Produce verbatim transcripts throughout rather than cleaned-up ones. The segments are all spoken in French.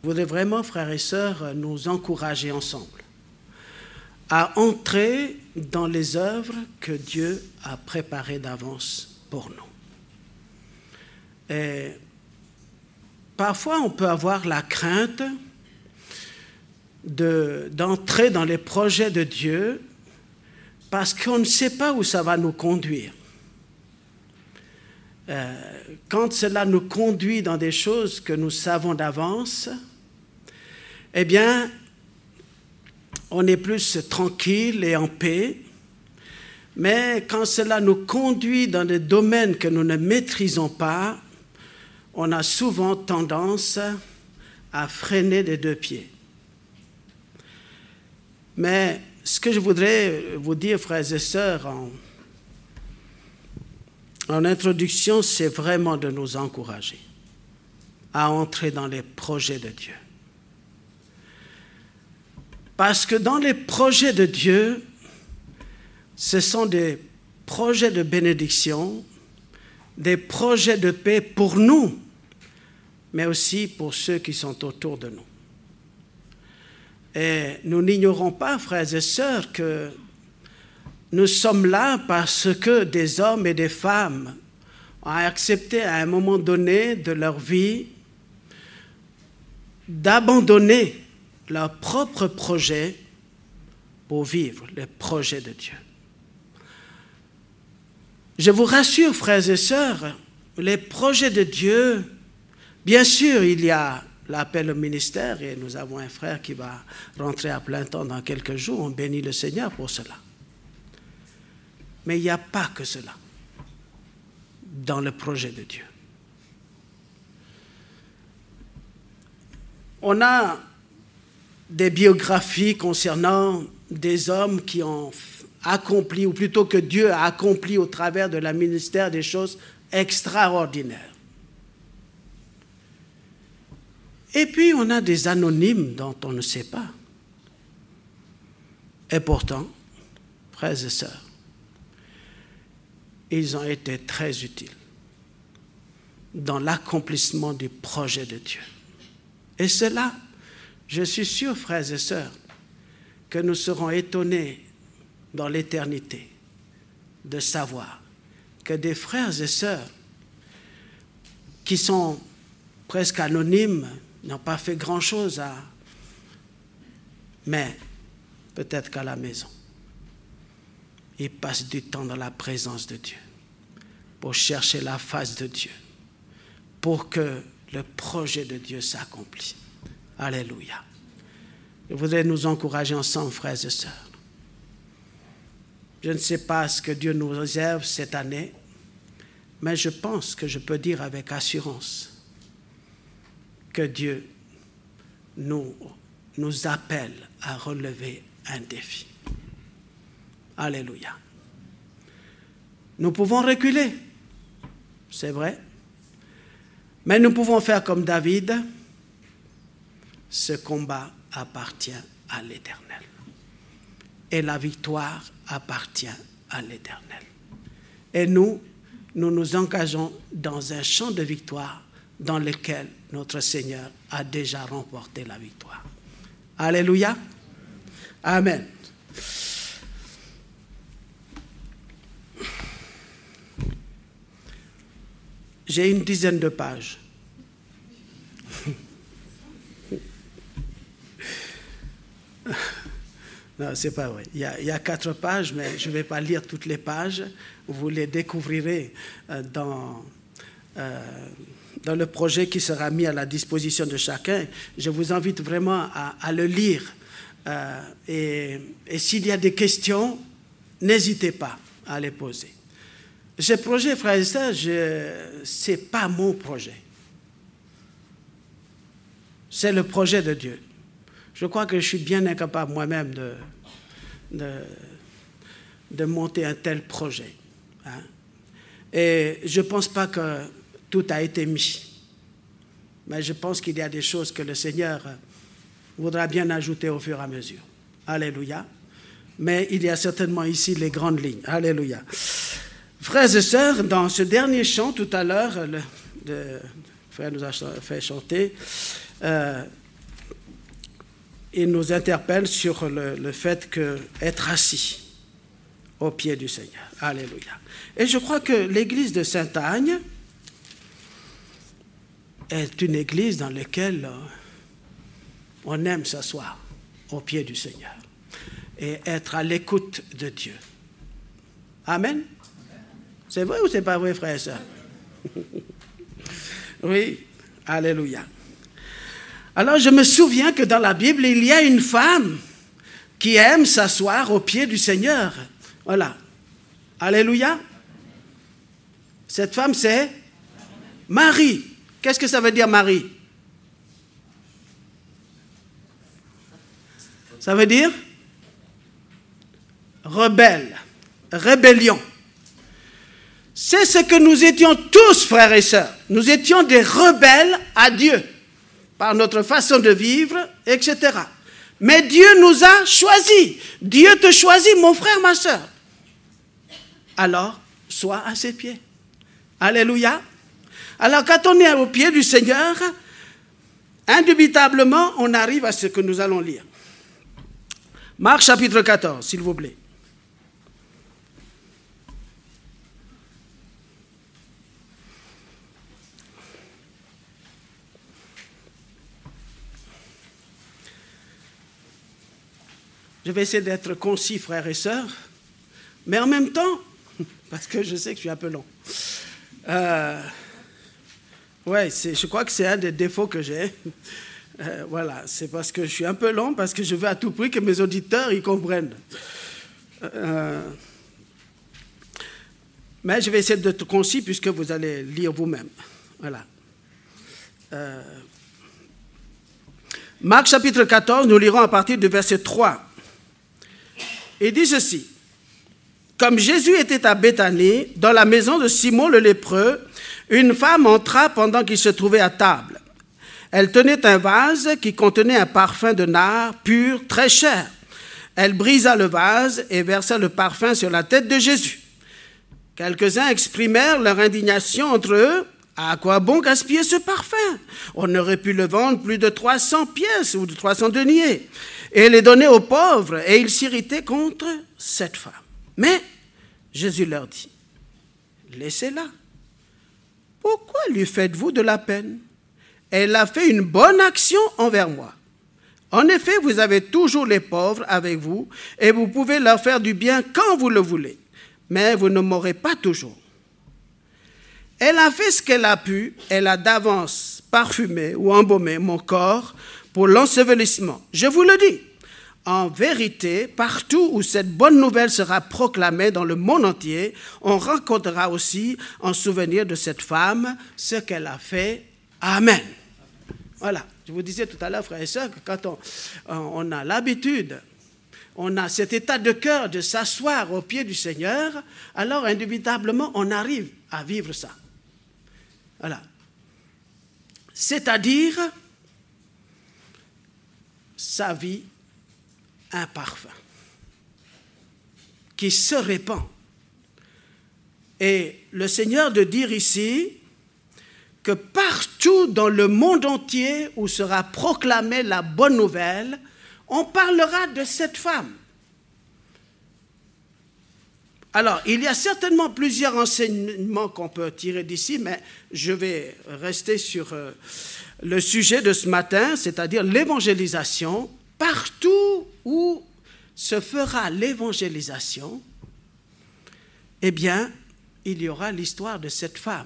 Je voudrais vraiment, frères et sœurs, nous encourager ensemble à entrer dans les œuvres que Dieu a préparées d'avance pour nous. Et parfois, on peut avoir la crainte de, d'entrer dans les projets de Dieu parce qu'on ne sait pas où ça va nous conduire. Euh, quand cela nous conduit dans des choses que nous savons d'avance, eh bien, on est plus tranquille et en paix. Mais quand cela nous conduit dans des domaines que nous ne maîtrisons pas, on a souvent tendance à freiner des deux pieds. Mais ce que je voudrais vous dire, frères et sœurs, en, en introduction, c'est vraiment de nous encourager à entrer dans les projets de Dieu. Parce que dans les projets de Dieu, ce sont des projets de bénédiction, des projets de paix pour nous, mais aussi pour ceux qui sont autour de nous. Et nous n'ignorons pas, frères et sœurs, que nous sommes là parce que des hommes et des femmes ont accepté à un moment donné de leur vie d'abandonner leur propre projet pour vivre les projets de Dieu. Je vous rassure, frères et sœurs, les projets de Dieu, bien sûr, il y a l'appel au ministère et nous avons un frère qui va rentrer à plein temps dans quelques jours. On bénit le Seigneur pour cela. Mais il n'y a pas que cela dans le projet de Dieu. On a des biographies concernant des hommes qui ont accompli, ou plutôt que Dieu a accompli au travers de leur ministère des choses extraordinaires. Et puis, on a des anonymes dont on ne sait pas. Et pourtant, frères et sœurs, ils ont été très utiles dans l'accomplissement du projet de Dieu. Et cela, je suis sûr, frères et sœurs, que nous serons étonnés dans l'éternité de savoir que des frères et sœurs qui sont presque anonymes, n'ont pas fait grand-chose à... Mais peut-être qu'à la maison, ils passent du temps dans la présence de Dieu pour chercher la face de Dieu, pour que le projet de Dieu s'accomplisse. Alléluia. Je voudrais nous encourager ensemble, frères et sœurs. Je ne sais pas ce que Dieu nous réserve cette année, mais je pense que je peux dire avec assurance que Dieu nous, nous appelle à relever un défi. Alléluia. Nous pouvons reculer, c'est vrai, mais nous pouvons faire comme David. Ce combat appartient à l'Éternel. Et la victoire appartient à l'Éternel. Et nous, nous nous engageons dans un champ de victoire dans lequel notre Seigneur a déjà remporté la victoire. Alléluia. Amen. J'ai une dizaine de pages. Non, c'est pas vrai. Il y a, il y a quatre pages, mais je ne vais pas lire toutes les pages. Vous les découvrirez dans, euh, dans le projet qui sera mis à la disposition de chacun. Je vous invite vraiment à, à le lire. Euh, et, et s'il y a des questions, n'hésitez pas à les poser. Ce projet, frères et sœurs, ce n'est pas mon projet. C'est le projet de Dieu. Je crois que je suis bien incapable moi-même de, de, de monter un tel projet. Hein. Et je ne pense pas que tout a été mis. Mais je pense qu'il y a des choses que le Seigneur voudra bien ajouter au fur et à mesure. Alléluia. Mais il y a certainement ici les grandes lignes. Alléluia. Frères et sœurs, dans ce dernier chant, tout à l'heure, le, le frère nous a fait chanter, euh, il nous interpelle sur le, le fait qu'être assis au pied du Seigneur. Alléluia. Et je crois que l'église de Sainte-Agne est une église dans laquelle on aime s'asseoir au pied du Seigneur et être à l'écoute de Dieu. Amen. C'est vrai ou c'est pas vrai, frère et sœur? Oui, alléluia. Alors je me souviens que dans la Bible, il y a une femme qui aime s'asseoir au pied du Seigneur. Voilà. Alléluia. Cette femme, c'est Marie. Qu'est-ce que ça veut dire, Marie? Ça veut dire rebelle, rébellion. C'est ce que nous étions tous, frères et sœurs. Nous étions des rebelles à Dieu, par notre façon de vivre, et cetera. Mais Dieu nous a choisis. Dieu te choisit, mon frère, ma sœur. Alors, sois à ses pieds. Alléluia. Alors, quand on est au pied du Seigneur, indubitablement, on arrive à ce que nous allons lire. Marc chapitre quatorze, s'il vous plaît. Je vais essayer d'être concis, frères et sœurs, mais en même temps, parce que je sais que je suis un peu long. Euh, ouais, c'est, je crois que c'est un des défauts que j'ai. Euh, voilà, c'est parce que je suis un peu long, parce que je veux à tout prix que mes auditeurs y comprennent. Euh, mais je vais essayer d'être concis puisque vous allez lire vous-même. Voilà. Euh, Marc chapitre quatorze, nous lirons à partir du verset trois. Il dit ceci. Comme Jésus était à Béthanie, dans la maison de Simon le lépreux, une femme entra pendant qu'il se trouvait à table. Elle tenait un vase qui contenait un parfum de nard pur, très cher. Elle brisa le vase et versa le parfum sur la tête de Jésus. Quelques-uns exprimèrent leur indignation entre eux. À quoi bon gaspiller ce parfum? On aurait pu le vendre plus de trois cents pièces ou de trois cents deniers et les donner aux pauvres. Et ils s'irritaient contre cette femme. Mais Jésus leur dit, laissez-la. Pourquoi lui faites-vous de la peine? Elle a fait une bonne action envers moi. En effet, vous avez toujours les pauvres avec vous et vous pouvez leur faire du bien quand vous le voulez. Mais vous ne m'aurez pas toujours. Elle a fait ce qu'elle a pu. Elle a d'avance parfumé ou embaumé mon corps pour l'ensevelissement. Je vous le dis, en vérité, partout où cette bonne nouvelle sera proclamée dans le monde entier, on racontera aussi en souvenir de cette femme ce qu'elle a fait. Amen. Voilà. Je vous disais tout à l'heure, frères et sœurs, que quand on, on a l'habitude, on a cet état de cœur de s'asseoir au pied du Seigneur, alors indubitablement, on arrive à vivre ça. Voilà. C'est-à-dire, sa vie, un parfum qui se répand. Et le Seigneur de dire ici que partout dans le monde entier où sera proclamée la bonne nouvelle, on parlera de cette femme. Alors, il y a certainement plusieurs enseignements qu'on peut tirer d'ici, mais je vais rester sur euh, le sujet de ce matin, c'est-à-dire l'évangélisation. Partout où se fera l'évangélisation, eh bien, il y aura l'histoire de cette femme.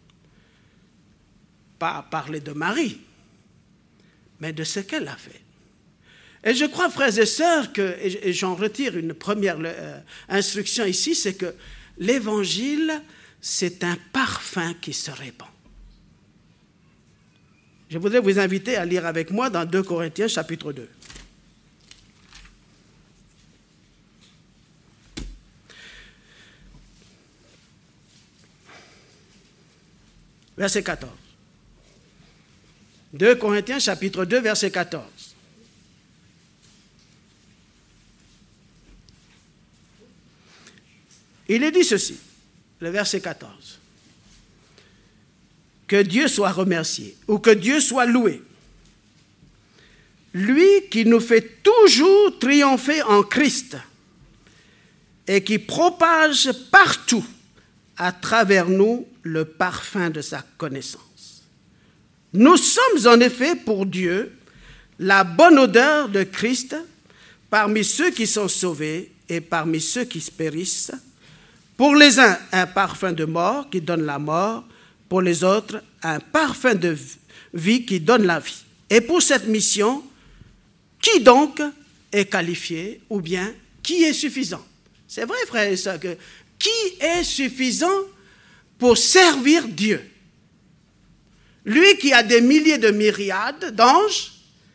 Pas parler de Marie, mais de ce qu'elle a fait. Et je crois, frères et sœurs, que, et j'en retire une première euh, instruction ici, c'est que l'évangile, c'est un parfum qui se répand. Je voudrais vous inviter à lire avec moi dans deux Corinthiens, chapitre deux. Verset quatorze. deux Corinthiens, chapitre deux, verset quatorze. Il est dit ceci, le verset quatorze. Que Dieu soit remercié ou que Dieu soit loué lui qui nous fait toujours triompher en Christ et qui propage partout à travers nous le parfum de sa connaissance. Nous sommes en effet pour Dieu la bonne odeur de Christ parmi ceux qui sont sauvés et parmi ceux qui périssent. Pour les uns, un parfum de mort qui donne la mort, pour les autres, un parfum de vie qui donne la vie. Et pour cette mission, qui donc est qualifié ou bien qui est suffisant? C'est vrai, frères et sœurs, que qui est suffisant pour servir Dieu? Lui qui a des milliers de myriades d'anges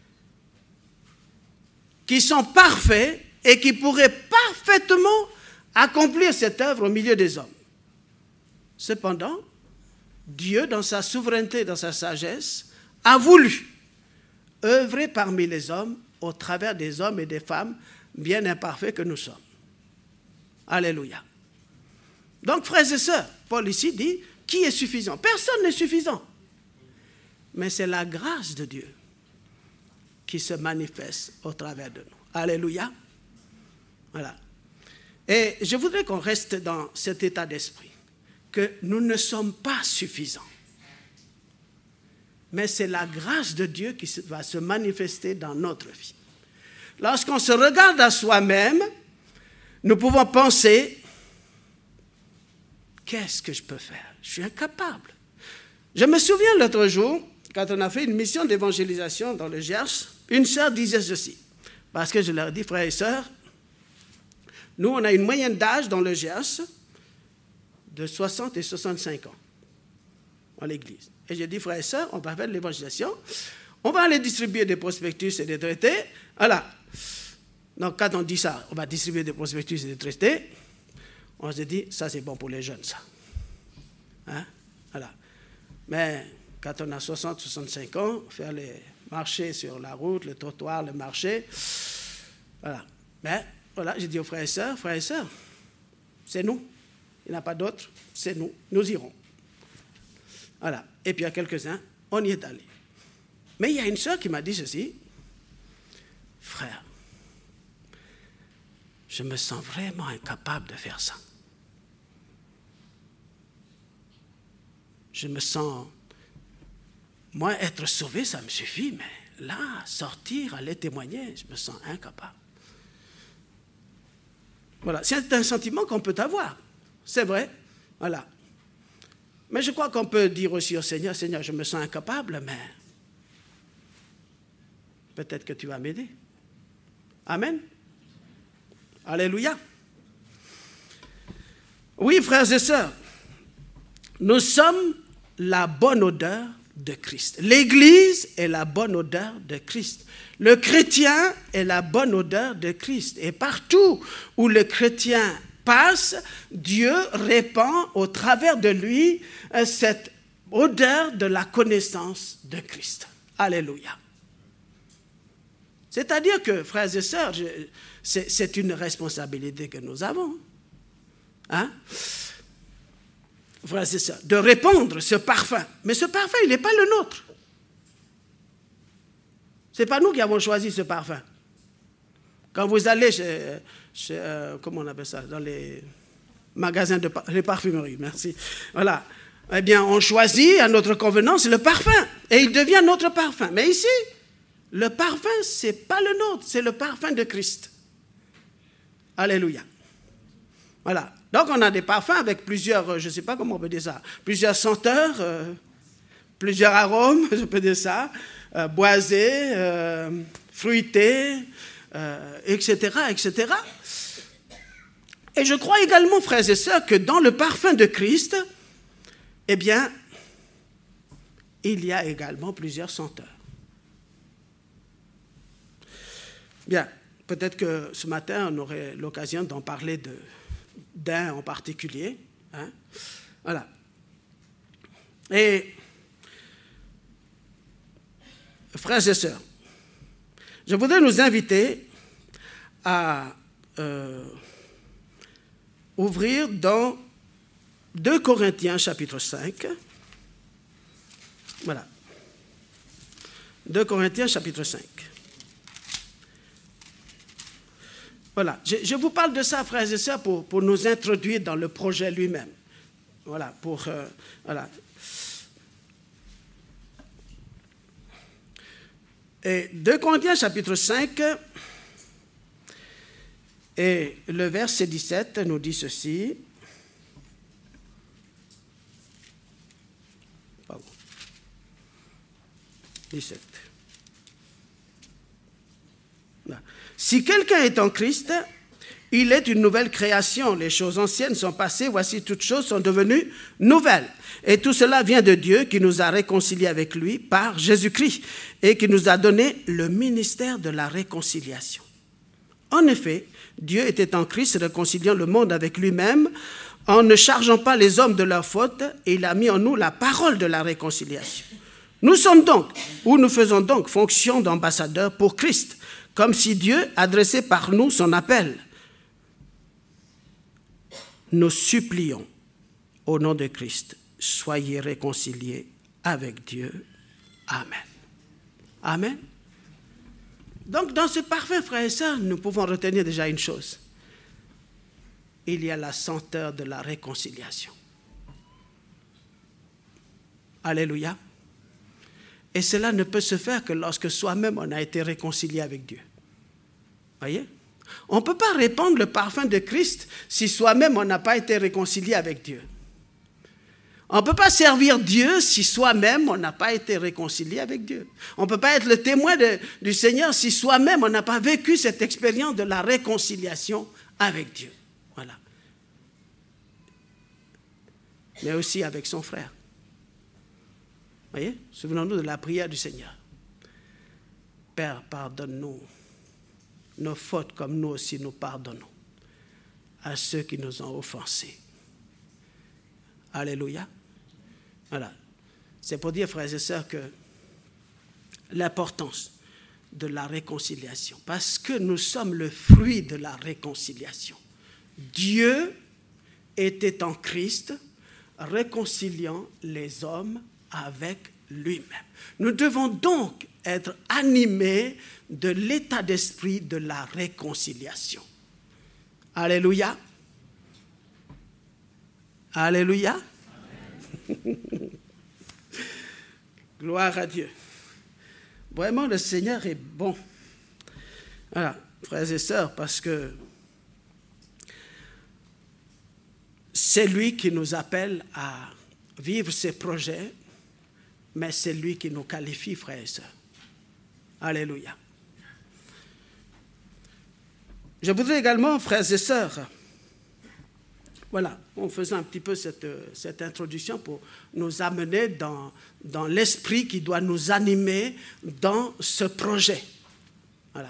qui sont parfaits et qui pourraient parfaitement accomplir cette œuvre au milieu des hommes. Cependant, Dieu, dans sa souveraineté, dans sa sagesse, a voulu œuvrer parmi les hommes au travers des hommes et des femmes bien imparfaits que nous sommes. Alléluia. Donc, frères et sœurs, Paul ici dit, qui est suffisant? Personne n'est suffisant. Mais c'est la grâce de Dieu qui se manifeste au travers de nous. Alléluia. Voilà. Et je voudrais qu'on reste dans cet état d'esprit, que nous ne sommes pas suffisants. Mais c'est la grâce de Dieu qui va se manifester dans notre vie. Lorsqu'on se regarde à soi-même, nous pouvons penser, qu'est-ce que je peux faire? Je suis incapable. Je me souviens l'autre jour, quand on a fait une mission d'évangélisation dans le Gers, une sœur disait ceci, parce que je leur dis, frères et sœurs, nous, on a une moyenne d'âge dans le Gers de soixante et soixante-cinq ans dans l'église. Et j'ai dit, frères et sœurs, on va faire de l'évangélisation, on va aller distribuer des prospectus et des traités. Voilà. Donc, quand on dit ça, on va distribuer des prospectus et des traités, on se dit, ça c'est bon pour les jeunes, ça. Hein? Voilà. Mais quand on a soixante, soixante-cinq ans, faire les marchés sur la route, le trottoir, le marché, voilà. Mais voilà, j'ai dit aux frères et sœurs, frères et sœurs, c'est nous. Il n'y en a pas d'autres, c'est nous. Nous irons. Voilà. Et puis, il y a quelques-uns, on y est allé. Mais il y a une sœur qui m'a dit ceci, frère, je me sens vraiment incapable de faire ça. Je me sens, moi, être sauvé, ça me suffit, mais là, sortir, aller témoigner, je me sens incapable. Voilà, c'est un sentiment qu'on peut avoir, c'est vrai, voilà. Mais je crois qu'on peut dire aussi au Seigneur, Seigneur, je me sens incapable, mais peut-être que tu vas m'aider. Amen. Alléluia. Oui, frères et sœurs, nous sommes la bonne odeur de Christ. L'Église est la bonne odeur de Christ. Le chrétien est la bonne odeur de Christ. Et partout où le chrétien passe, Dieu répand au travers de lui cette odeur de la connaissance de Christ. Alléluia. C'est-à-dire que, frères et sœurs, je, c'est, c'est une responsabilité que nous avons. Hein? Frères et sœurs, de répandre ce parfum. Mais ce parfum, il n'est pas le nôtre. Ce n'est pas nous qui avons choisi ce parfum. Quand vous allez chez, chez euh, comment on appelle ça, dans les magasins de les parfumeries, merci. Voilà. Eh bien, on choisit à notre convenance le parfum. Et il devient notre parfum. Mais ici, le parfum, ce n'est pas le nôtre, c'est le parfum de Christ. Alléluia. Voilà. Donc, on a des parfums avec plusieurs, je ne sais pas comment on peut dire ça, plusieurs senteurs, euh, plusieurs arômes, je peux dire ça, euh, boisés, euh, fruités, euh, et cetera, et cetera. Et je crois également, frères et sœurs, que dans le parfum de Christ, eh bien, il y a également plusieurs senteurs. Bien, peut-être que ce matin, on aurait l'occasion d'en parler de, d'un en particulier. Hein? Voilà. Et, frères et sœurs, je voudrais nous inviter à euh, ouvrir dans deux Corinthiens chapitre cinq. Voilà. deux Corinthiens chapitre cinq. Voilà, je, je vous parle de ça, frères et sœurs, pour, pour nous introduire dans le projet lui-même. Voilà, pour... Euh, voilà. Et deux Corinthiens, chapitre cinq, et le verset dix-sept nous dit ceci. Pardon. dix-sept. Là. Si quelqu'un est en Christ, il est une nouvelle création. Les choses anciennes sont passées, voici toutes choses sont devenues nouvelles. Et tout cela vient de Dieu qui nous a réconciliés avec lui par Jésus-Christ et qui nous a donné le ministère de la réconciliation. En effet, Dieu était en Christ réconciliant le monde avec lui-même en ne chargeant pas les hommes de leurs fautes et il a mis en nous la parole de la réconciliation. Nous sommes donc, ou nous faisons donc fonction d'ambassadeurs pour Christ, comme si Dieu adressait par nous son appel. Nous supplions au nom de Christ, soyez réconciliés avec Dieu. Amen. Amen. Donc, dans ce parfum, frères et sœurs, nous pouvons retenir déjà une chose. Il y a la senteur de la réconciliation. Alléluia. Et cela ne peut se faire que lorsque soi-même on a été réconcilié avec Dieu. Voyez? On ne peut pas répandre le parfum de Christ si soi-même on n'a pas été réconcilié avec Dieu. On ne peut pas servir Dieu si soi-même on n'a pas été réconcilié avec Dieu. On ne peut pas être le témoin de, du Seigneur si soi-même on n'a pas vécu cette expérience de la réconciliation avec Dieu. Voilà. Mais aussi avec son frère. Voyez? Souvenons-nous de la prière du Seigneur. Père, pardonne-nous nos fautes comme nous aussi nous pardonnons à ceux qui nous ont offensés. Alléluia. Voilà. C'est pour dire, frères et sœurs, que l'importance de la réconciliation, parce que nous sommes le fruit de la réconciliation. Dieu était en Christ, réconciliant les hommes avec lui-même. Nous devons donc être animés de l'état d'esprit de la réconciliation. Alléluia. Alléluia. Gloire à Dieu. Vraiment, le Seigneur est bon. Voilà, frères et sœurs, parce que c'est lui qui nous appelle à vivre ses projets, mais c'est lui qui nous qualifie, frères et sœurs. Alléluia. Je voudrais également, frères et sœurs, voilà, on faisait un petit peu cette, cette introduction pour nous amener dans, dans l'esprit qui doit nous animer dans ce projet. Voilà.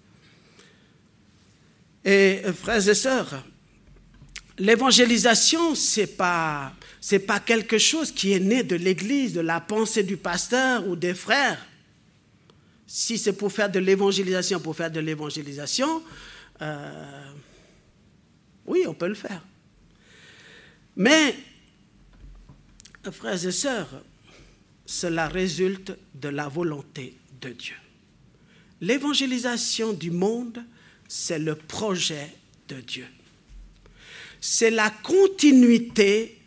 Et frères et sœurs, l'évangélisation, ce n'est pas, c'est pas quelque chose qui est né de l'Église, de la pensée du pasteur ou des frères. Si c'est pour faire de l'évangélisation, pour faire de l'évangélisation, euh, oui, on peut le faire. Mais, frères et sœurs, cela résulte de la volonté de Dieu. L'évangélisation du monde, c'est le projet de Dieu. C'est la continuité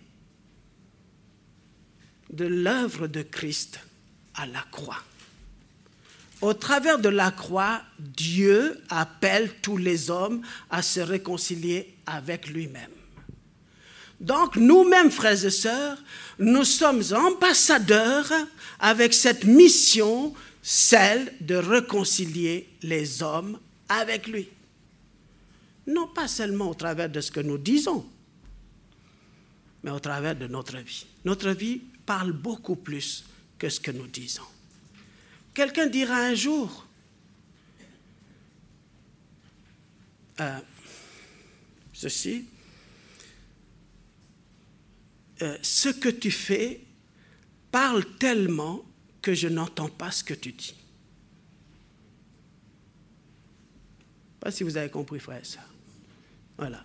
de l'œuvre de Christ à la croix. Au travers de la croix, Dieu appelle tous les hommes à se réconcilier avec lui-même. Donc, nous-mêmes, frères et sœurs, nous sommes ambassadeurs avec cette mission, celle de réconcilier les hommes avec lui. Non pas seulement au travers de ce que nous disons, mais au travers de notre vie. Notre vie parle beaucoup plus que ce que nous disons. Quelqu'un dira un jour, euh, ceci, euh, ce que tu fais parle tellement que je n'entends pas ce que tu dis. Je ne sais pas si vous avez compris, frères et sœurs. Voilà.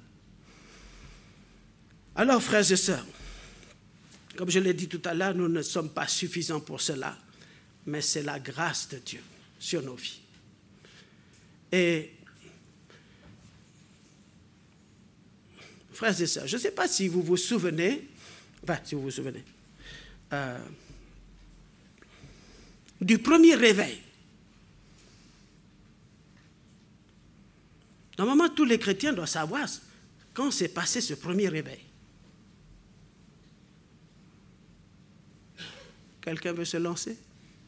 Alors, frères et sœurs, comme je l'ai dit tout à l'heure, nous ne sommes pas suffisants pour cela, mais c'est la grâce de Dieu sur nos vies. Et frères et sœurs, je ne sais pas si vous vous souvenez, enfin, si vous vous souvenez, euh, du premier réveil. Normalement, tous les chrétiens doivent savoir quand s'est passé ce premier réveil. Quelqu'un veut se lancer?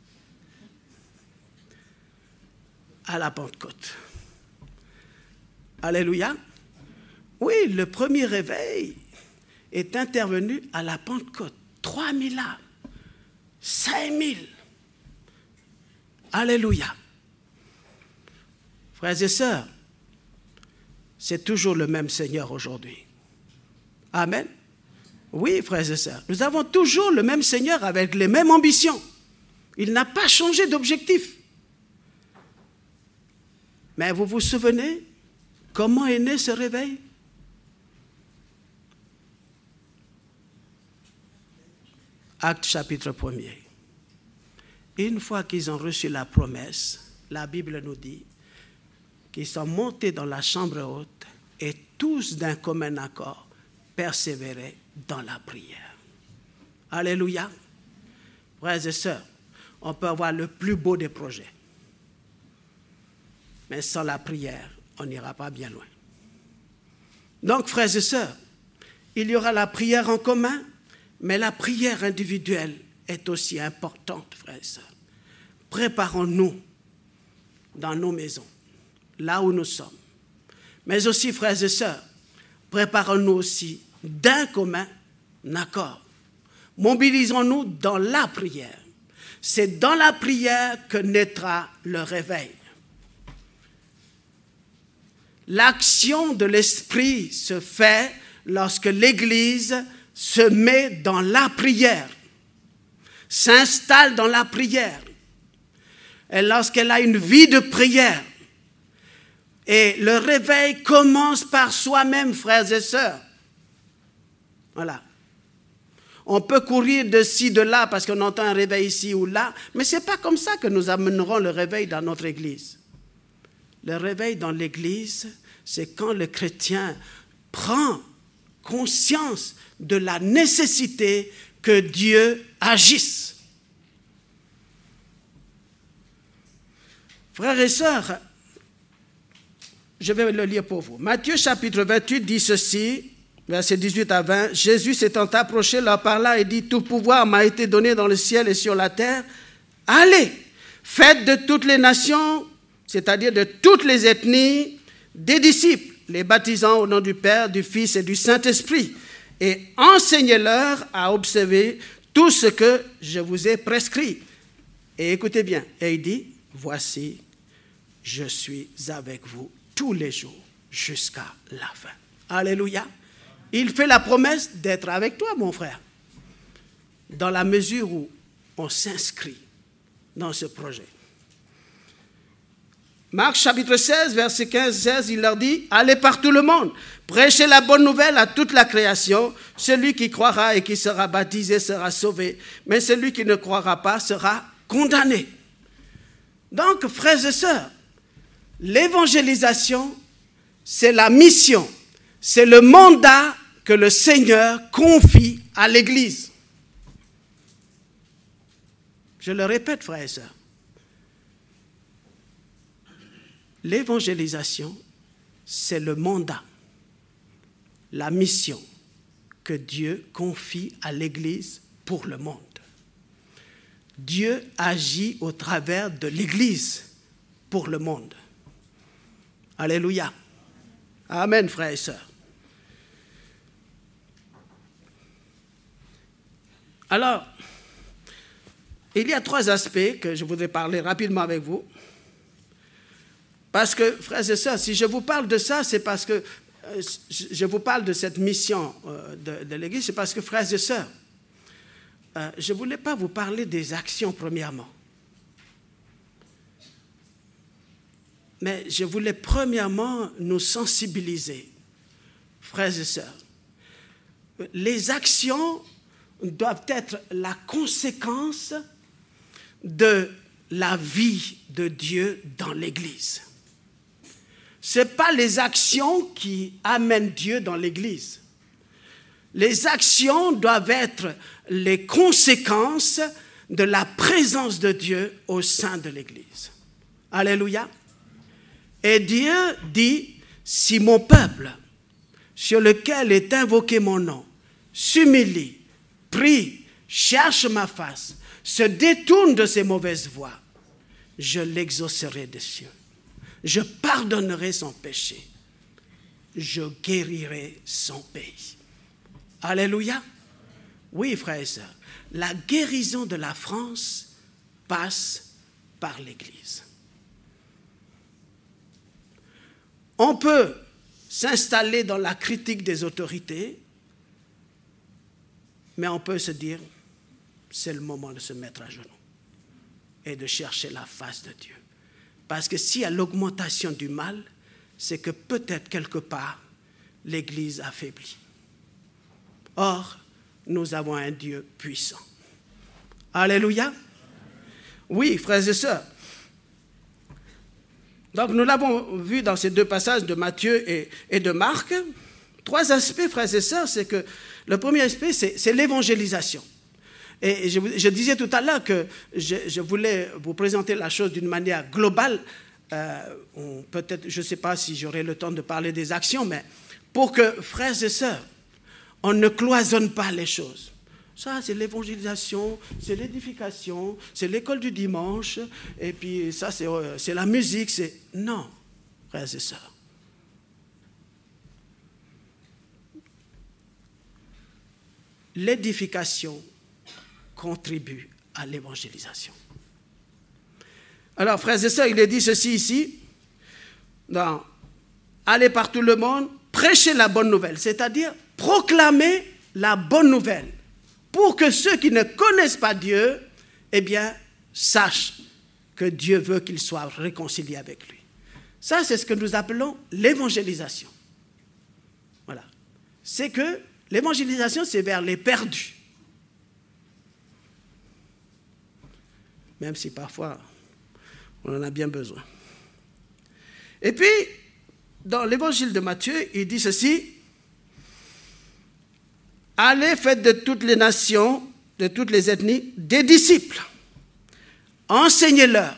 À la Pentecôte. Alléluia. Oui, le premier réveil est intervenu à la Pentecôte. trois mille ans. cinq mille. Alléluia. Frères et sœurs, c'est toujours le même Seigneur aujourd'hui. Amen. Oui, frères et sœurs, nous avons toujours le même Seigneur avec les mêmes ambitions. Il n'a pas changé d'objectif. Mais vous vous souvenez comment est né ce réveil? Acte chapitre premier. Une fois qu'ils ont reçu la promesse, la Bible nous dit qu'ils sont montés dans la chambre haute et tous d'un commun accord persévéraient dans la prière. Alléluia. Frères et sœurs, on peut avoir le plus beau des projets. Mais sans la prière, on n'ira pas bien loin. Donc, frères et sœurs, il y aura la prière en commun, mais la prière individuelle est aussi importante, frères et sœurs. Préparons-nous dans nos maisons, là où nous sommes. Mais aussi, frères et sœurs, préparons-nous aussi d'un commun accord. Mobilisons-nous dans la prière. C'est dans la prière que naîtra le réveil. L'action de l'Esprit se fait lorsque l'Église se met dans la prière, s'installe dans la prière. Et lorsqu'elle a une vie de prière, et le réveil commence par soi-même, frères et sœurs. Voilà. On peut courir de ci, de là, parce qu'on entend un réveil ici ou là, mais ce n'est pas comme ça que nous amènerons le réveil dans notre Église. Le réveil dans l'Église, c'est quand le chrétien prend conscience de la nécessité que Dieu agisse. Frères et sœurs, je vais le lire pour vous. Matthieu chapitre vingt-huit dit ceci, versets dix-huit à vingt. Jésus s'étant approché, leur parla et dit, « Tout pouvoir m'a été donné dans le ciel et sur la terre. Allez, faites de toutes les nations, c'est-à-dire de toutes les ethnies, des disciples, les baptisant au nom du Père, du Fils et du Saint-Esprit, et enseignez-leur à observer tout ce que je vous ai prescrit. » Et écoutez bien, et il dit, « Voici, je suis avec vous tous les jours jusqu'à la fin. » Alléluia. Il fait la promesse d'être avec toi, mon frère, dans la mesure où on s'inscrit dans ce projet. Marc chapitre seize, verset quinze seize, il leur dit, « Allez par tout le monde, prêchez la bonne nouvelle à toute la création. Celui qui croira et qui sera baptisé sera sauvé, mais celui qui ne croira pas sera condamné. » Donc, frères et sœurs, l'évangélisation, c'est la mission, c'est le mandat que le Seigneur confie à l'Église. Je le répète, frères et sœurs. L'évangélisation, c'est le mandat, la mission que Dieu confie à l'Église pour le monde. Dieu agit au travers de l'Église pour le monde. Alléluia. Amen, frères et sœurs. Alors, il y a trois aspects que je voudrais parler rapidement avec vous. Parce que, frères et sœurs, si je vous parle de ça, c'est parce que euh, je vous parle de cette mission euh, de, de l'Église, c'est parce que, frères et sœurs, euh, je ne voulais pas vous parler des actions premièrement. Mais je voulais premièrement nous sensibiliser, frères et sœurs. Les actions doivent être la conséquence de la vie de Dieu dans l'Église. ce n'est pas les actions qui amènent Dieu dans l'Église. Les actions doivent être les conséquences de la présence de Dieu au sein de l'Église. Alléluia. Et Dieu dit, si mon peuple, sur lequel est invoqué mon nom, s'humilie, prie, cherche ma face, se détourne de ses mauvaises voies, je l'exaucerai des cieux. Je pardonnerai son péché. Je guérirai son pays. Alléluia. Oui, frères et sœurs, la guérison de la France passe par l'Église. On peut s'installer dans la critique des autorités, mais on peut se dire, c'est le moment de se mettre à genoux et de chercher la face de Dieu. Parce que s'il y a l'augmentation du mal, c'est que peut-être quelque part, l'Église affaiblit. Or, nous avons un Dieu puissant. Alléluia. Oui, frères et sœurs. Donc, nous l'avons vu dans ces deux passages de Matthieu et, et de Marc. Trois aspects, frères et sœurs, c'est que le premier aspect, c'est, c'est l'évangélisation. Et je, je disais tout à l'heure que je, je voulais vous présenter la chose d'une manière globale. Euh, on, peut-être, je ne sais pas si j'aurai le temps de parler des actions, mais pour que, frères et sœurs, on ne cloisonne pas les choses. Ça, c'est l'évangélisation, c'est l'édification, c'est l'école du dimanche, et puis ça, c'est, euh, c'est la musique. C'est... Non, frères et sœurs. L'édification contribue à l'évangélisation. Alors, frères et sœurs, il est dit ceci ici, dans « Allez par tout le monde, prêchez la bonne nouvelle », c'est-à-dire proclamer la bonne nouvelle, pour que ceux qui ne connaissent pas Dieu, eh bien, sachent que Dieu veut qu'ils soient réconciliés avec lui. Ça, c'est ce que nous appelons l'évangélisation. Voilà. C'est que l'évangélisation, c'est vers les perdus. Même si parfois, on en a bien besoin. Et puis, dans l'évangile de Matthieu, il dit ceci, « Allez, faites de toutes les nations, de toutes les ethnies, des disciples. Enseignez-leur. »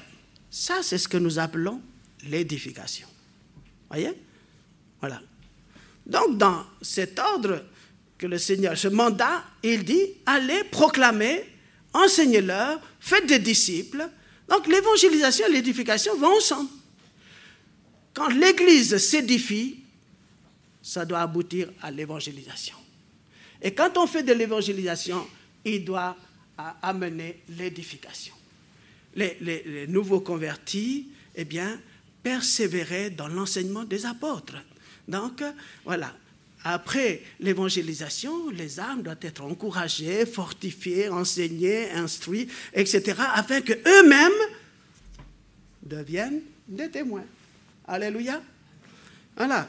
Ça, c'est ce que nous appelons l'édification. Voyez? Voilà. Donc, dans cet ordre que le Seigneur, ce mandat, il dit, allez proclamer, enseignez-leur, faites des disciples. Donc, l'évangélisation et l'édification vont ensemble. Quand l'Église s'édifie, ça doit aboutir à l'évangélisation. Et quand on fait de l'évangélisation, il doit amener l'édification. Les, les, les nouveaux convertis, eh bien, persévéraient dans l'enseignement des apôtres. Donc, voilà. Après l'évangélisation, les âmes doivent être encouragées, fortifiées, enseignées, instruites, et cetera, afin qu'eux-mêmes deviennent des témoins. Alléluia. Voilà.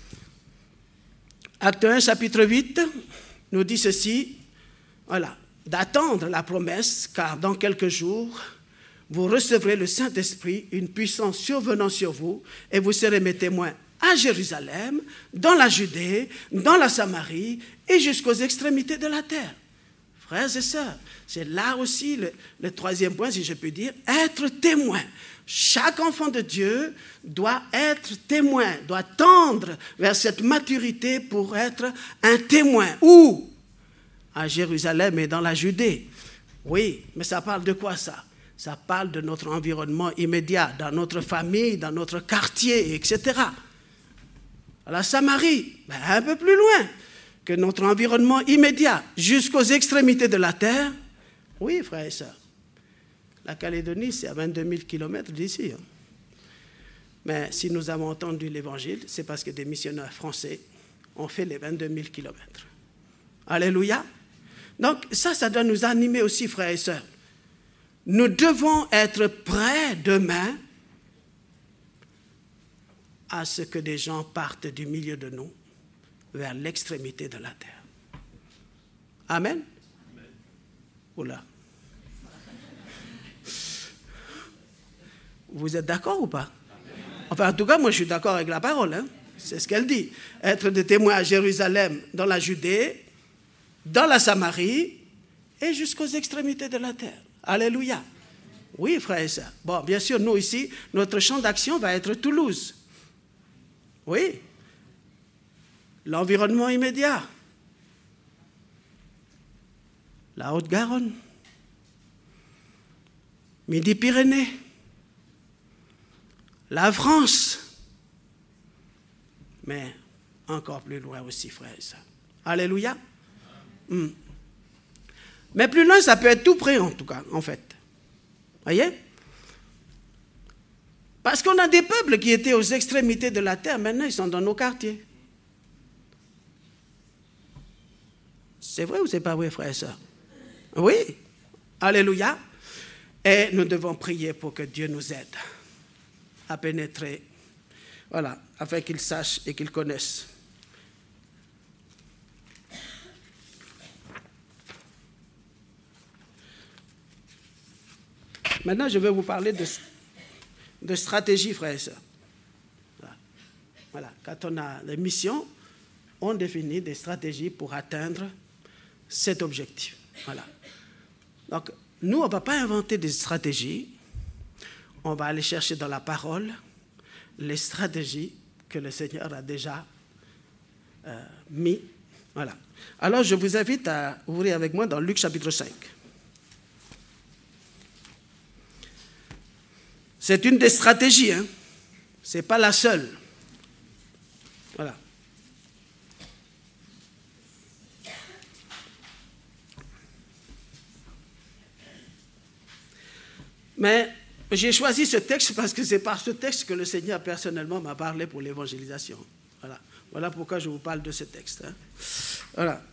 Acte un, chapitre huit, nous dit ceci, voilà, d'attendre la promesse, car dans quelques jours, vous recevrez le Saint-Esprit, une puissance survenant sur vous, et vous serez mes témoins à Jérusalem, dans la Judée, dans la Samarie, et jusqu'aux extrémités de la terre. Frères et sœurs, c'est là aussi le, le troisième point, si je peux dire, être témoin. Chaque enfant de Dieu doit être témoin, doit tendre vers cette maturité pour être un témoin. Où? À Jérusalem et dans la Judée. Oui, mais ça parle de quoi ça? Ça parle de notre environnement immédiat, dans notre famille, dans notre quartier, et cetera. À la Samarie, ben un peu plus loin que notre environnement immédiat, jusqu'aux extrémités de la terre. Oui, frères et sœurs. La Calédonie, c'est à vingt-deux mille kilomètres d'ici. Hein. Mais si nous avons entendu l'Évangile, c'est parce que des missionnaires français ont fait les vingt-deux mille kilomètres. Alléluia. Donc ça, ça doit nous animer aussi, frères et sœurs. Nous devons être prêts demain à ce que des gens partent du milieu de nous vers l'extrémité de la terre. Amen. Amen. Oula. Vous êtes d'accord ou pas? Enfin, en tout cas, moi, je suis d'accord avec la parole. Hein. C'est ce qu'elle dit. Être des témoins à Jérusalem, dans la Judée, dans la Samarie et jusqu'aux extrémités de la terre. Alléluia. Oui, frères et sœurs. Bon, bien sûr, nous ici, notre champ d'action va être Toulouse. Oui. L'environnement immédiat. La Haute-Garonne. Midi-Pyrénées. La France. Mais encore plus loin aussi, frères et sœurs. Alléluia. Hmm. Mais plus loin, ça peut être tout près, en tout cas, en fait. Voyez? Parce qu'on a des peuples qui étaient aux extrémités de la terre, maintenant ils sont dans nos quartiers. C'est vrai ou c'est pas vrai, frères et sœurs? Oui. Alléluia. Et nous devons prier pour que Dieu nous aide à pénétrer, voilà, afin qu'ils sachent et qu'ils connaissent. Maintenant, je vais vous parler de, de stratégie, frères et sœurs. Voilà. Voilà. Quand on a les missions, on définit des stratégies pour atteindre cet objectif. Voilà. Donc, nous, on ne va pas inventer des stratégies. On va aller chercher dans la parole les stratégies que le Seigneur a déjà euh, mis. Voilà. Alors, je vous invite à ouvrir avec moi dans Luc chapitre cinq. C'est une des stratégies, hein. Ce n'est pas la seule. Voilà. Mais j'ai choisi ce texte parce que c'est par ce texte que le Seigneur personnellement m'a parlé pour l'évangélisation. Voilà. Voilà pourquoi je vous parle de ce texte. Hein. Voilà.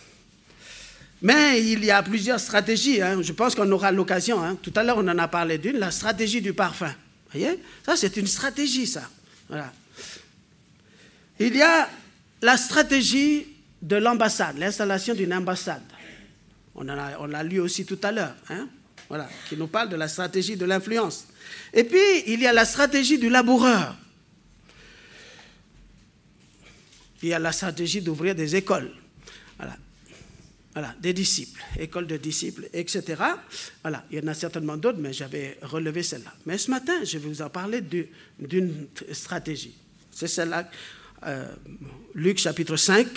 Mais il y a plusieurs stratégies. Hein. Je pense qu'on aura l'occasion. Hein. Tout à l'heure, on en a parlé d'une, la stratégie du parfum. Vous voyez? Ça, c'est une stratégie, ça. Voilà. Il y a la stratégie de l'ambassade, l'installation d'une ambassade. On, en a, on l'a lu aussi tout à l'heure. Hein. Voilà, qui nous parle de la stratégie de l'influence. Et puis, il y a la stratégie du laboureur. Il y a la stratégie d'ouvrir des écoles. Voilà. Voilà, des disciples, école de disciples, et cetera. Voilà, il y en a certainement d'autres, mais j'avais relevé celle-là. Mais ce matin, je vais vous en parler de, d'une stratégie. C'est celle-là, euh, Luc chapitre cinq.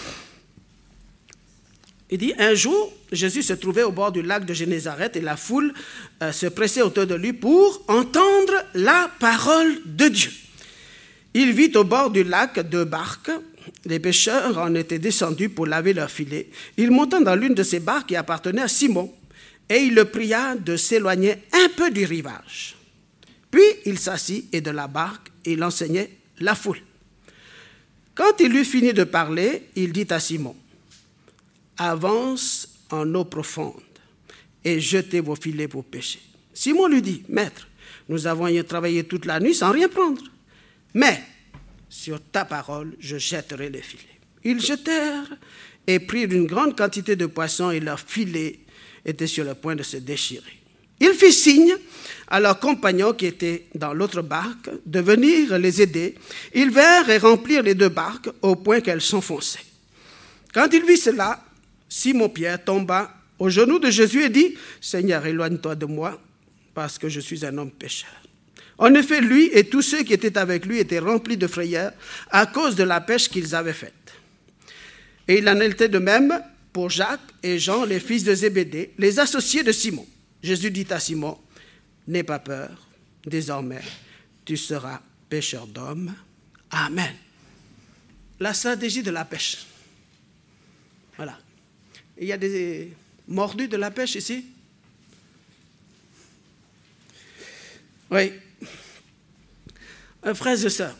Il dit, un jour, Jésus se trouvait au bord du lac de Génézareth et la foule euh, se pressait autour de lui pour entendre la parole de Dieu. Il vit au bord du lac deux barques. Les pêcheurs en étaient descendus pour laver leurs filets. Il monta dans l'une de ces barques qui appartenait à Simon et il le pria de s'éloigner un peu du rivage. Puis il s'assit et de la barque, il enseignait la foule. Quand il eut fini de parler, il dit à Simon, « Avance en eau profonde et jetez vos filets pour pêcher. » Simon lui dit, « Maître, nous avons travaillé toute la nuit sans rien prendre, mais sur ta parole, je jetterai les filets. » Ils jetèrent et prirent une grande quantité de poissons et leurs filets étaient sur le point de se déchirer. Ils firent signe à leurs compagnons qui étaient dans l'autre barque de venir les aider. Ils vinrent et remplirent les deux barques au point qu'elles s'enfonçaient. Quand il vit cela, Simon-Pierre tomba aux genoux de Jésus et dit, « Seigneur, éloigne-toi de moi, parce que je suis un homme pécheur. » En effet, lui et tous ceux qui étaient avec lui étaient remplis de frayeur à cause de la pêche qu'ils avaient faite. Et il en était de même pour Jacques et Jean, les fils de Zébédée, les associés de Simon. Jésus dit à Simon, « N'aie pas peur, désormais tu seras pêcheur d'hommes. » Amen. La stratégie de la pêche. Voilà. Il y a des mordus de la pêche ici? Oui. Frères et sœurs,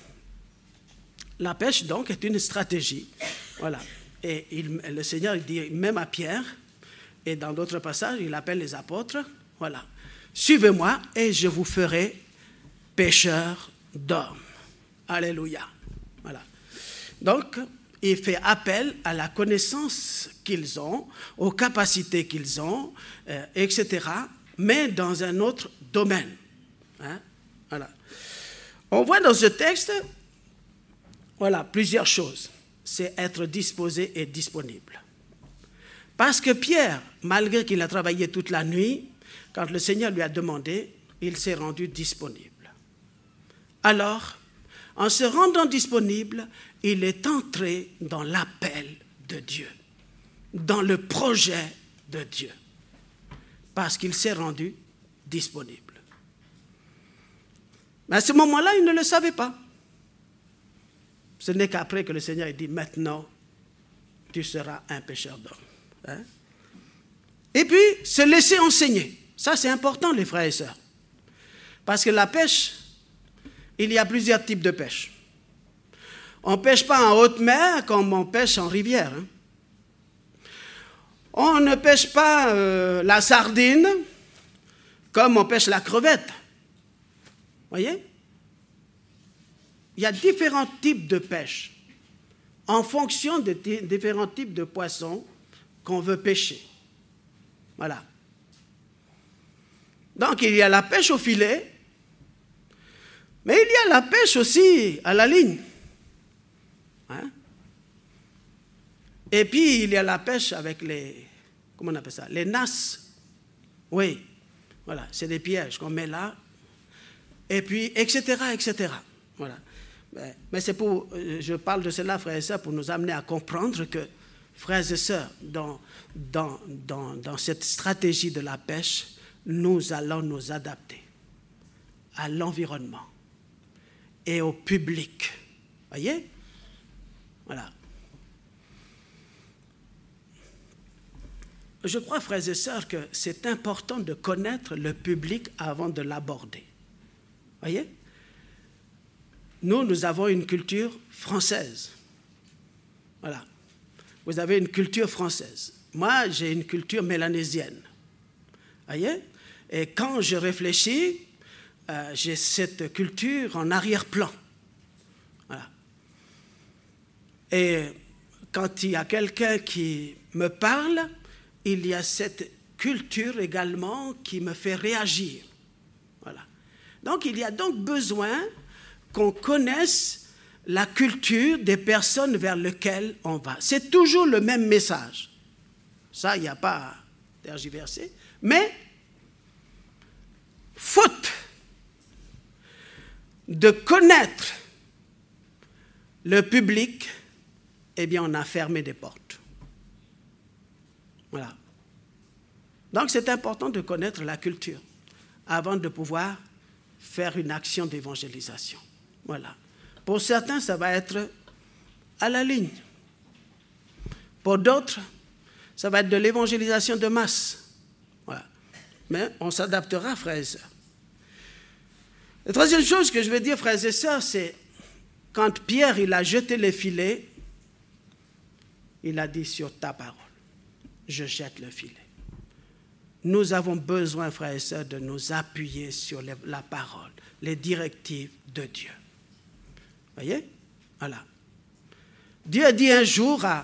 la pêche, donc, est une stratégie. Voilà. Et il, le Seigneur il dit même à Pierre, et dans d'autres passages, il appelle les apôtres, voilà. Suivez-moi et je vous ferai pêcheurs d'hommes. Alléluia. Voilà. Donc, il fait appel à la connaissance qu'ils ont, aux capacités qu'ils ont, euh, et cetera, mais dans un autre domaine. Hein? Voilà. On voit dans ce texte, voilà, plusieurs choses. C'est être disposé et disponible. Parce que Pierre, malgré qu'il a travaillé toute la nuit, quand le Seigneur lui a demandé, il s'est rendu disponible. Alors, en se rendant disponible, il est entré dans l'appel de Dieu, dans le projet de Dieu, parce qu'il s'est rendu disponible. Mais à ce moment-là, il ne le savait pas. Ce n'est qu'après que le Seigneur a dit, maintenant, tu seras un pêcheur d'hommes. Hein? Et puis, se laisser enseigner. Ça, c'est important, les frères et sœurs. Parce que la pêche, il y a plusieurs types de pêche. On ne pêche pas en haute mer comme on pêche en rivière. Hein? On ne pêche pas euh, la sardine comme on pêche la crevette. Voyez? Il y a différents types de pêche en fonction de t- différents types de poissons qu'on veut pêcher. Voilà. Donc, il y a la pêche au filet, mais il y a la pêche aussi à la ligne. Hein? Et puis, il y a la pêche avec les, comment on appelle ça, les nasses. Oui, voilà, c'est des pièges qu'on met là. Et puis, et cetera, et cetera. Voilà. Mais, mais c'est pour, je parle de cela, frères et sœurs, pour nous amener à comprendre que, frères et sœurs, dans, dans, dans, dans cette stratégie de la pêche, nous allons nous adapter à l'environnement et au public. Voyez? Voilà. Je crois, frères et sœurs, que c'est important de connaître le public avant de l'aborder. Voyez? Nous, nous avons une culture française. Voilà. Vous avez une culture française. Moi, j'ai une culture mélanésienne. Voyez? Et quand je réfléchis, euh, j'ai cette culture en arrière-plan. Voilà. Et quand il y a quelqu'un qui me parle, il y a cette culture également qui me fait réagir. Voilà. Donc, il y a donc besoin qu'on connaisse la culture des personnes vers lesquelles on va. C'est toujours le même message. Ça, il n'y a pas à tergiverser. Mais, faute de connaître le public, eh bien, on a fermé des portes. Voilà. Donc, c'est important de connaître la culture avant de pouvoir faire une action d'évangélisation. Voilà. Pour certains, ça va être à la ligne. Pour d'autres, ça va être de l'évangélisation de masse. Voilà. Mais on s'adaptera, frères et sœurs. La troisième chose que je veux dire, frères et sœurs, c'est quand Pierre il a jeté les filets, il a dit sur ta parole, je jette le filet. Nous avons besoin, frères et sœurs, de nous appuyer sur les, la parole, les directives de Dieu. Voyez? Voilà. Dieu a dit un jour à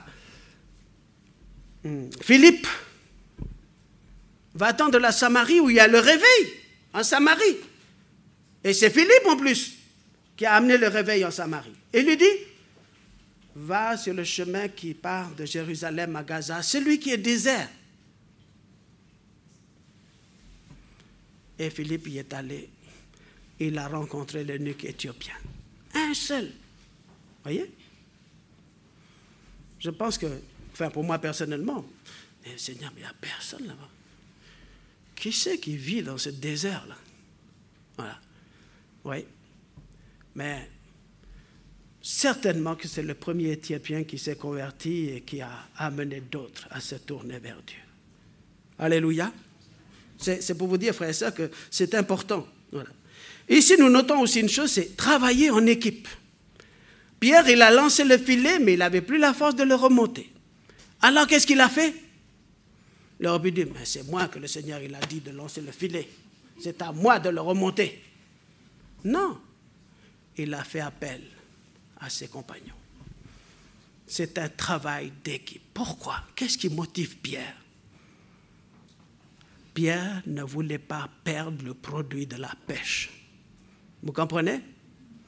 hum, Philippe, va-t'en de la Samarie où il y a le réveil, en Samarie. Et c'est Philippe en plus qui a amené le réveil en Samarie. Et il lui dit, va sur le chemin qui part de Jérusalem à Gaza, celui qui est désert. Et Philippe y est allé. Il a rencontré l'eunuque éthiopien. Un seul. Voyez? Je pense que, enfin pour moi personnellement, mais Seigneur, mais il n'y a personne là-bas. Qui c'est qui vit dans ce désert-là? Voilà. Oui. Mais certainement que c'est le premier Éthiopien qui s'est converti et qui a amené d'autres à se tourner vers Dieu. Alléluia. C'est, c'est pour vous dire, frères et sœurs, que c'est important. Voilà. Ici, nous notons aussi une chose, c'est travailler en équipe. Pierre, il a lancé le filet, mais il n'avait plus la force de le remonter. Alors, qu'est-ce qu'il a fait? Il aurait pu dire, mais c'est moi que le Seigneur il a dit de lancer le filet. C'est à moi de le remonter. Non. Il a fait appel à ses compagnons. C'est un travail d'équipe. Pourquoi? Qu'est-ce qui motive Pierre? Pierre ne voulait pas perdre le produit de la pêche. Vous comprenez?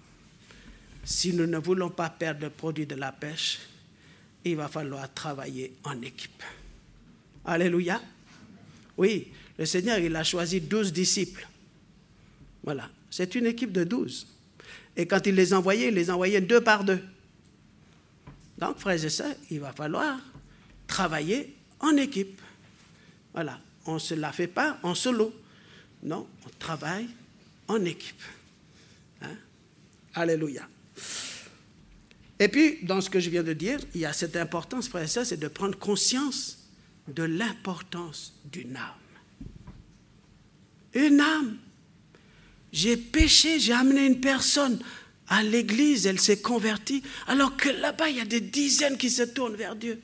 si nous ne voulons pas perdre le produit de la pêche, il va falloir travailler en équipe. Alléluia. Oui, le Seigneur, il a choisi douze disciples. Voilà, c'est une équipe de douze. Et quand il les envoyait, il les envoyait deux par deux. Donc, frères et sœurs, il va falloir travailler en équipe. Voilà, on ne se la fait pas en solo. Non, on travaille en équipe. Hein? Alléluia. Et puis, dans ce que je viens de dire, il y a cette importance, frères et sœurs, c'est de prendre conscience de l'importance d'une âme. Une âme. J'ai péché, j'ai amené une personne à l'église, elle s'est convertie, alors que là-bas, il y a des dizaines qui se tournent vers Dieu.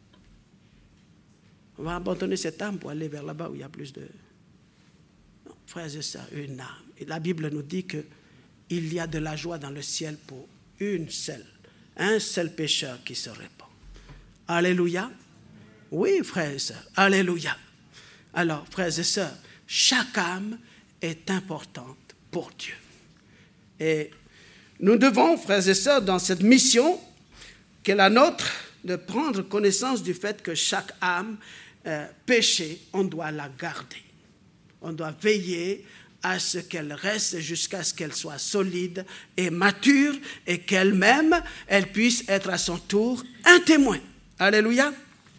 On va abandonner cette âme pour aller vers là-bas où il y a plus de... Non, frères et sœurs, une âme. Et la Bible nous dit qu'il y a de la joie dans le ciel pour une seule, un seul pécheur qui se répand. Alléluia. Oui, frères et sœurs, alléluia. Alors, frères et sœurs, chaque âme est importante pour Dieu. Et nous devons, frères et sœurs, dans cette mission qui est la nôtre, de prendre connaissance du fait que chaque âme euh, péchée, on doit la garder. On doit veiller à ce qu'elle reste jusqu'à ce qu'elle soit solide et mature et qu'elle-même, elle puisse être à son tour un témoin. Alléluia.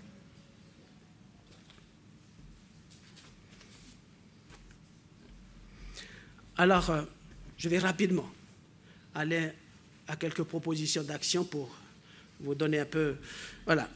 Alors, euh, je vais rapidement aller à quelques propositions d'action pour vous donner un peu... Voilà.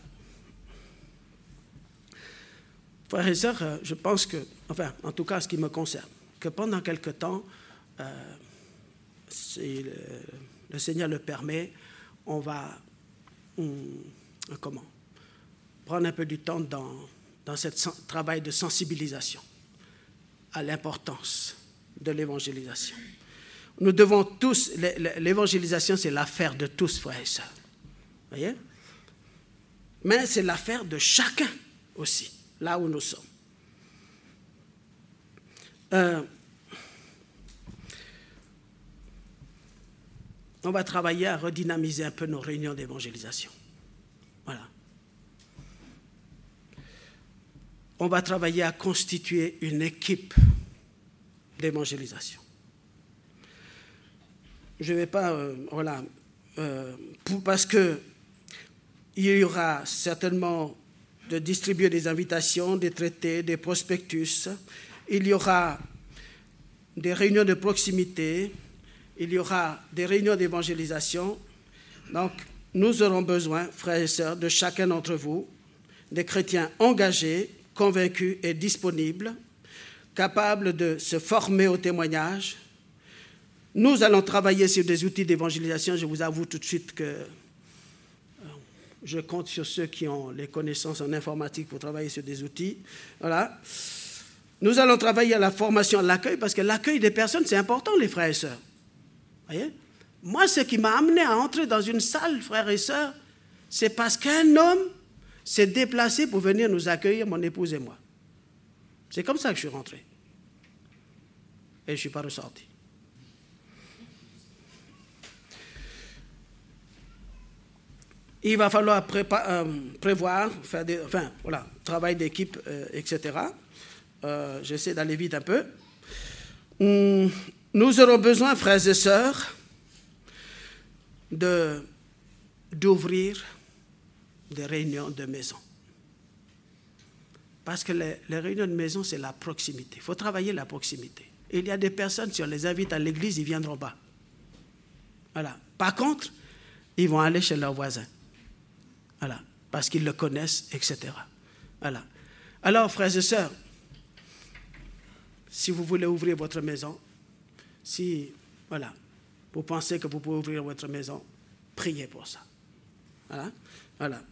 Frères et sœurs, euh, je pense que, enfin, en tout cas, ce qui me concerne, que pendant quelque temps, euh, si le, le Seigneur le permet, on va, on, comment, prendre un peu du temps dans, dans ce travail de sensibilisation à l'importance de l'évangélisation. Nous devons tous, l'évangélisation c'est l'affaire de tous, frères et sœurs. Vous voyez? Mais c'est l'affaire de chacun aussi, là où nous sommes. Euh, on va travailler à redynamiser un peu nos réunions d'évangélisation. Voilà. On va travailler à constituer une équipe d'évangélisation. Je ne vais pas, euh, voilà, euh, pour, parce que il y aura certainement de distribuer des invitations, des traités, des prospectus. Il y aura des réunions de proximité. Il y aura des réunions d'évangélisation. Donc, nous aurons besoin, frères et sœurs, de chacun d'entre vous, des chrétiens engagés, convaincus et disponibles, capables de se former au témoignage. Nous allons travailler sur des outils d'évangélisation. Je vous avoue tout de suite que je compte sur ceux qui ont les connaissances en informatique pour travailler sur des outils. Voilà. Nous allons travailler à la formation, à l'accueil, parce que l'accueil des personnes, c'est important, les frères et sœurs. Voyez? Moi, ce qui m'a amené à entrer dans une salle, frères et sœurs, c'est parce qu'un homme s'est déplacé pour venir nous accueillir, mon épouse et moi. C'est comme ça que je suis rentré. Et je ne suis pas ressorti. Il va falloir prépa- euh, prévoir, faire des, enfin, voilà, travail d'équipe, euh, et cetera. Euh, j'essaie d'aller vite un peu. Hum, nous aurons besoin, frères et sœurs, de, d'ouvrir des réunions de maison. Parce que les, les réunions de maison, c'est la proximité. Il faut travailler la proximité. Et il y a des personnes, si on les invite à l'église, ils ne viendront pas. Voilà. Par contre, ils vont aller chez leurs voisins. Voilà. Parce qu'ils le connaissent, et cetera. Voilà. Alors, frères et sœurs, si vous voulez ouvrir votre maison, si, voilà, vous pensez que vous pouvez ouvrir votre maison, priez pour ça. Voilà. Voilà.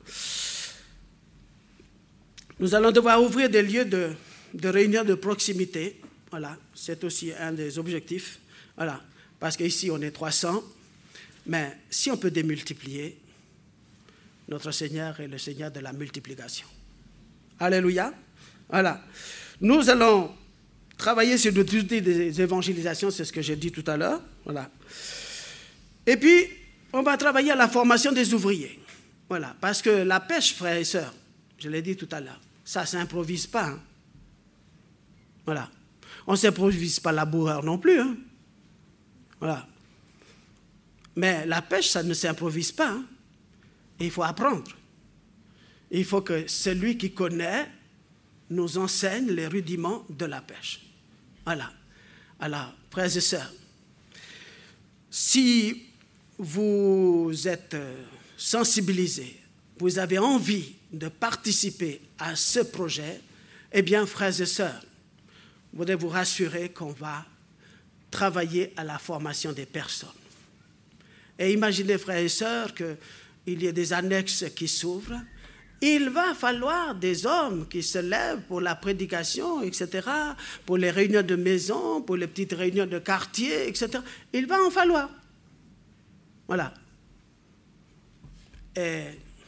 Nous allons devoir ouvrir des lieux de, de réunion de proximité. Voilà, c'est aussi un des objectifs. Voilà, parce qu'ici, on est trois cents. Mais si on peut démultiplier, notre Seigneur est le Seigneur de la multiplication. Alléluia. Voilà. Nous allons travailler sur l'outil des évangélisations, c'est ce que j'ai dit tout à l'heure. Voilà. Et puis, On va travailler à la formation des ouvriers. Voilà, parce que la pêche, frères et sœurs, je l'ai dit tout à l'heure, ça ne s'improvise pas. Hein. Voilà. On ne s'improvise pas laboureur non plus. Hein. Voilà. Mais la pêche, ça ne s'improvise pas. Hein. Et il faut apprendre. Il faut que celui qui connaît nous enseigne les rudiments de la pêche. Voilà. Alors, frères et sœurs, si vous êtes sensibilisés, vous avez envie de participer à ce projet, eh bien, frères et sœurs, je voudrais vous rassurer qu'on va travailler à la formation des personnes. Et imaginez, frères et sœurs, qu'il y ait des annexes qui s'ouvrent. Il va falloir des hommes qui se lèvent pour la prédication, et cetera, pour les réunions de maison, pour les petites réunions de quartier, et cetera. Il va en falloir. Voilà. Et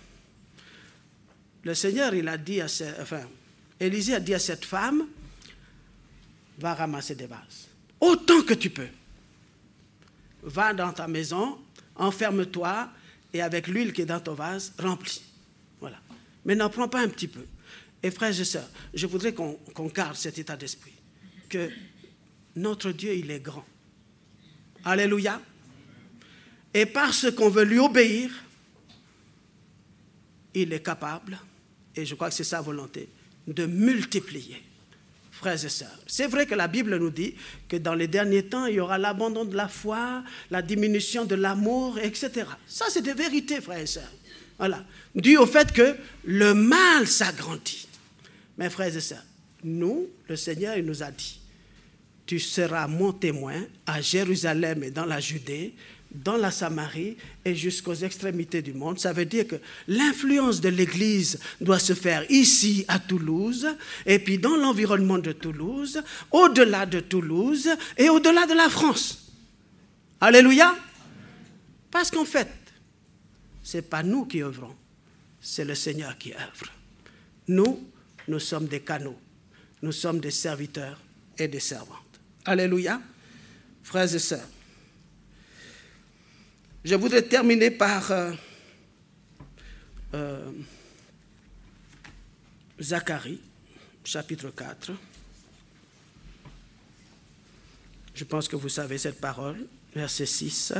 le Seigneur, il a dit à cette, enfin, Élisée a dit à cette femme, va ramasser des vases. Autant que tu peux. Va dans ta maison, enferme-toi, et avec l'huile qui est dans ton vase, remplis. Voilà. Mais n'en prends pas un petit peu. Et frères et sœurs, je voudrais qu'on, qu'on garde cet état d'esprit, que notre Dieu, il est grand. Alléluia. Et parce qu'on veut lui obéir, il est capable, et je crois que c'est sa volonté, de multiplier. Frères et sœurs, c'est vrai que la Bible nous dit que dans les derniers temps, il y aura l'abandon de la foi, la diminution de l'amour, et cetera. Ça, c'est des vérités, frères et sœurs. Voilà. Dû au fait que le mal s'agrandit. Mais frères et sœurs, nous, le Seigneur, il nous a dit, tu seras mon témoin à Jérusalem et dans la Judée, dans la Samarie et jusqu'aux extrémités du monde. Ça veut dire que l'influence de l'Église doit se faire ici à Toulouse et puis dans l'environnement de Toulouse, au-delà de Toulouse et au-delà de la France. Alléluia. Parce qu'en fait, ce n'est pas nous qui œuvrons, c'est le Seigneur qui œuvre. Nous, nous sommes des canaux, nous sommes des serviteurs et des servantes. Alléluia. Frères et sœurs, je voudrais terminer par euh, euh, Zacharie, chapitre quatre. Je pense que vous savez cette parole, verset six.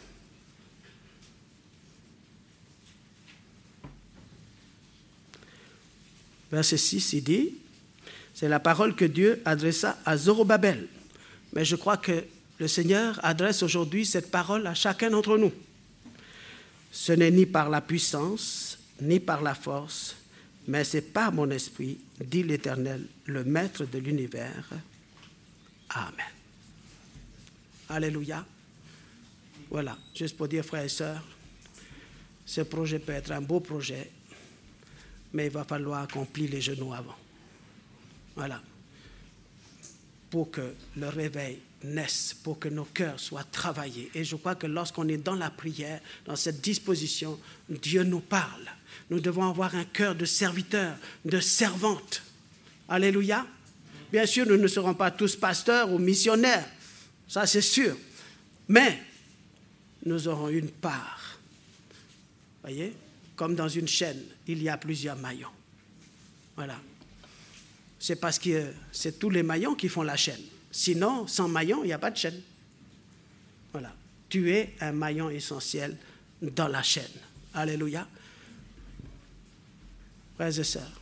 Verset six, il dit, c'est la parole que Dieu adressa à Zorobabel. Mais je crois que le Seigneur adresse aujourd'hui cette parole à chacun d'entre nous. Ce n'est ni par la puissance, ni par la force, mais c'est par mon esprit, dit l'Éternel, le Maître de l'univers. Amen. Alléluia. Voilà, juste pour dire, frères et sœurs, ce projet peut être un beau projet, mais il va falloir accomplir les genoux avant. Voilà. Pour que le réveil naisse, pour que nos cœurs soient travaillés. Et je crois que lorsqu'on est dans la prière, dans cette disposition, Dieu nous parle. Nous devons avoir un cœur de serviteur, de servante. Alléluia. Bien sûr, nous ne serons pas tous pasteurs ou missionnaires, ça c'est sûr. Mais nous aurons une part. Voyez, comme dans une chaîne, il y a plusieurs maillons. Voilà. C'est parce que c'est tous les maillons qui font la chaîne. Sinon, sans maillon, il n'y a pas de chaîne. Voilà. Tu es un maillon essentiel dans la chaîne. Alléluia. Frères et sœurs,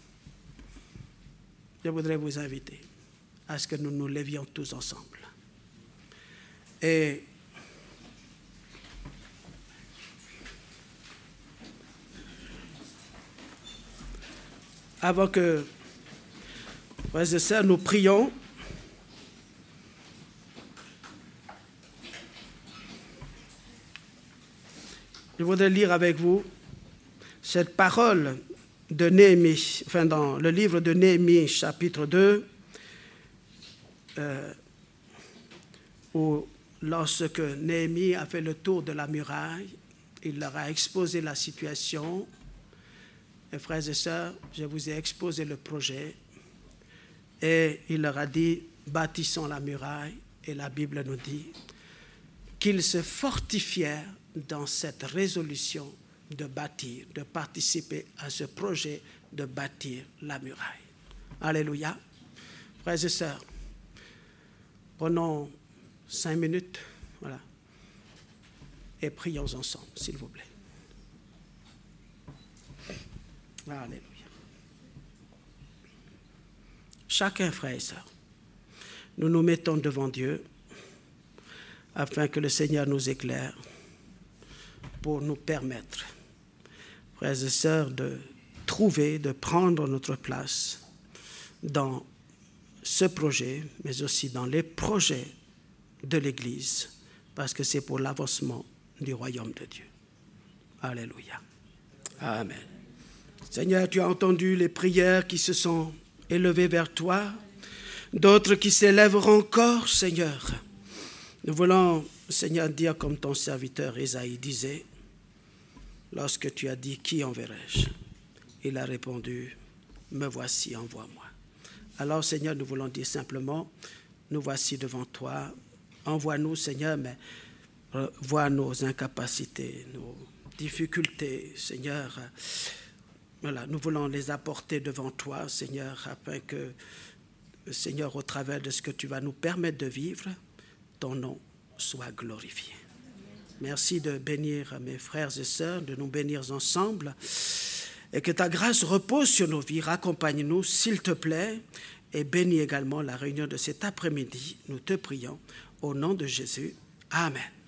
je voudrais vous inviter à ce que nous nous levions tous ensemble. Et avant que, frères et sœurs, nous prions, je voudrais lire avec vous cette parole de Néhémie, enfin dans le livre de Néhémie, chapitre deux, euh, où lorsque Néhémie a fait le tour de la muraille, il leur a exposé la situation. Et frères et sœurs, je vous ai exposé le projet et il leur a dit, bâtissons la muraille, et la Bible nous dit qu'ils se fortifièrent dans cette résolution de bâtir, de participer à ce projet de bâtir la muraille. Alléluia. Frères et sœurs, prenons cinq minutes, voilà, et prions ensemble, s'il vous plaît. Alléluia. Chacun, frères et sœurs, nous nous mettons devant Dieu afin que le Seigneur nous éclaire pour nous permettre, frères et sœurs, de trouver, de prendre notre place dans ce projet, mais aussi dans les projets de l'Église, parce que c'est pour l'avancement du royaume de Dieu. Alléluia. Amen. Seigneur, tu as entendu les prières qui se sont élevées vers toi, d'autres qui s'élèveront encore, Seigneur. Nous voulons, Seigneur, dire comme ton serviteur Ésaïe disait, lorsque tu as dit, qui enverrai-je? Il a répondu, me voici, envoie-moi. Alors, Seigneur, nous voulons dire simplement, nous voici devant toi, envoie-nous, Seigneur, mais vois nos incapacités, nos difficultés, Seigneur. Voilà, nous voulons les apporter devant toi, Seigneur, afin que, Seigneur, au travers de ce que tu vas nous permettre de vivre, ton nom soit glorifié. Merci de bénir mes frères et sœurs, de nous bénir ensemble, et que ta grâce repose sur nos vies. Raccompagne-nous, s'il te plaît, et bénis également la réunion de cet après-midi. Nous te prions au nom de Jésus. Amen.